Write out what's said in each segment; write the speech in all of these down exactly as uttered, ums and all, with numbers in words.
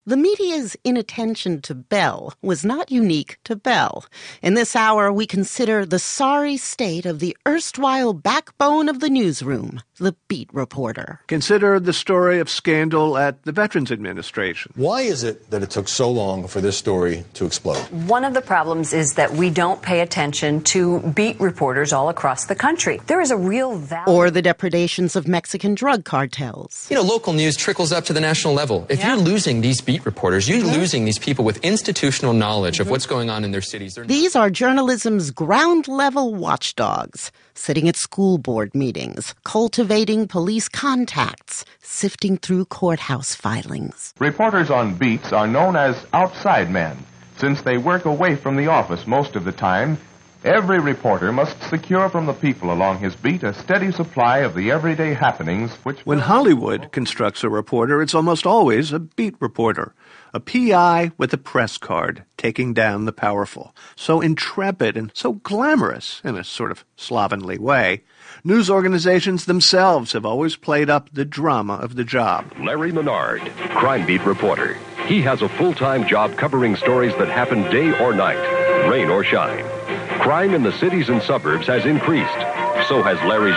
The media's inattention to Bell was not unique to Bell. In this hour, we consider the sorry state of the erstwhile backbone of the newsroom, the beat reporter. Consider the story of scandal at the Veterans Administration. Why is it that it took so long for this story to explode? One of the problems is that we don't pay attention to beat reporters all across the country. There is a real value. Or the depredations of Mexican drug cartels. You know, local news trickles up to the national level. If yeah. you're losing these beat reporters, you're mm-hmm. losing these people with institutional knowledge mm-hmm. of what's going on in their cities. They're These are journalism's ground-level watchdogs, sitting at school board meetings, cultivating police contacts, sifting through courthouse filings. Reporters on beats are known as outside men. Since they work away from the office most of the time, every reporter must secure from the people along his beat a steady supply of the everyday happenings which... When Hollywood constructs a reporter, it's almost always a beat reporter, a P I with a press card taking down the powerful. So intrepid and so glamorous in a sort of slovenly way. News organizations themselves have always played up the drama of the job. Larry Menard, crime beat reporter. He has a full-time job covering stories that happen day or night, rain or shine. Crime in the cities and suburbs has increased. So has Larry's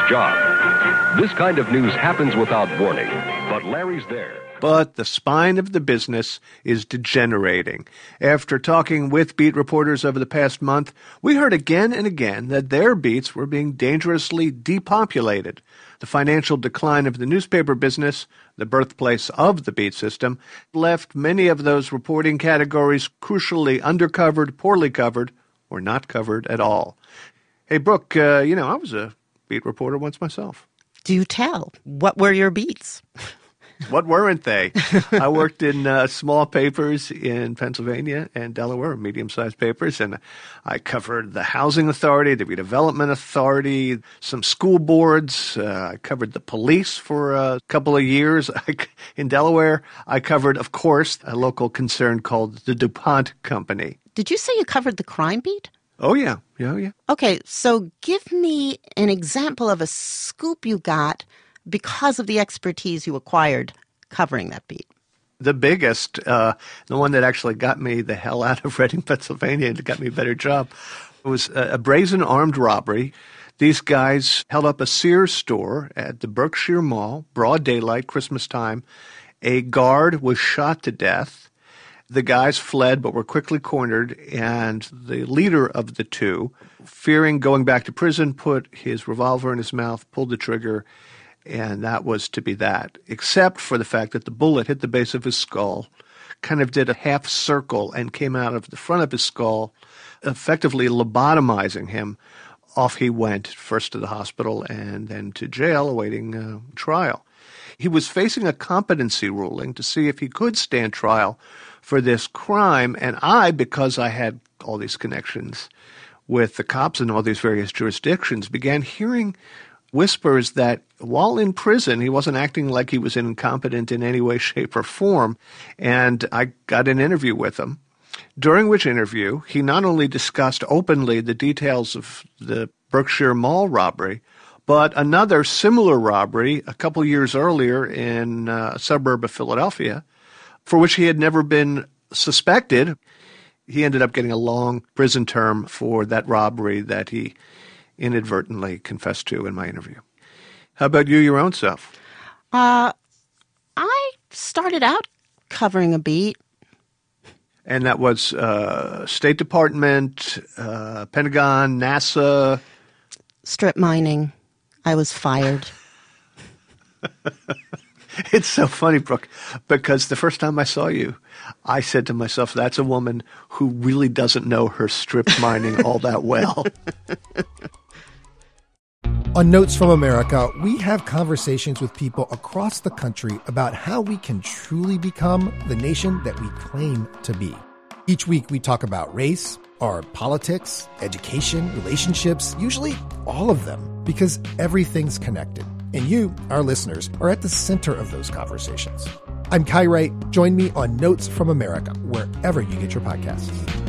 job. This kind of news happens without warning, but Larry's there. But the spine of the business is degenerating. After talking with beat reporters over the past month, we heard again and again that their beats were being dangerously depopulated. The financial decline of the newspaper business, the birthplace of the beat system, left many of those reporting categories crucially undercovered, poorly covered, or not covered at all. Hey, Brooke, uh, you know, I was a beat reporter once myself. Do tell. What were your beats? What weren't they? I worked in uh, small papers in Pennsylvania and Delaware, medium-sized papers, and I covered the Housing Authority, the Redevelopment Authority, some school boards. Uh, I covered the police for a couple of years. I, in Delaware, I covered, of course, a local concern called the DuPont Company. Did you say you covered the crime beat? Oh, yeah. Yeah, yeah. Okay, so give me an example of a scoop you got because of the expertise you acquired covering that beat. The biggest, uh, the one that actually got me the hell out of Reading, Pennsylvania, and got me a better job, was a, a brazen armed robbery. These guys held up a Sears store at the Berkshire Mall, broad daylight, Christmas time. A guard was shot to death. The guys fled but were quickly cornered, and the leader of the two, fearing going back to prison, put his revolver in his mouth, pulled the trigger, and that was to be that, except for the fact that the bullet hit the base of his skull, kind of did a half circle and came out of the front of his skull, effectively lobotomizing him. Off he went, first to the hospital and then to jail awaiting uh, trial. He was facing a competency ruling to see if he could stand trial for this crime, and I, because I had all these connections with the cops in all these various jurisdictions, began hearing whispers that while in prison, he wasn't acting like he was incompetent in any way, shape, or form. And I got an interview with him, during which interview he not only discussed openly the details of the Berkshire Mall robbery, but another similar robbery a couple years earlier in a suburb of Philadelphia, for which he had never been suspected. He ended up getting a long prison term for that robbery that he inadvertently confessed to in my interview. How about you, your own self? Uh, I started out covering a beat. And that was uh, State Department, uh, Pentagon, NASA? Strip mining. I was fired. It's so funny, Brooke, because the first time I saw you, I said to myself, that's a woman who really doesn't know her strip mining all that well. On Notes from America, we have conversations with people across the country about how we can truly become the nation that we claim to be. Each week, we talk about race, our politics, education, relationships, usually all of them, because everything's connected. And you, our listeners, are at the center of those conversations. I'm Kai Wright. Join me on Notes from America, wherever you get your podcasts.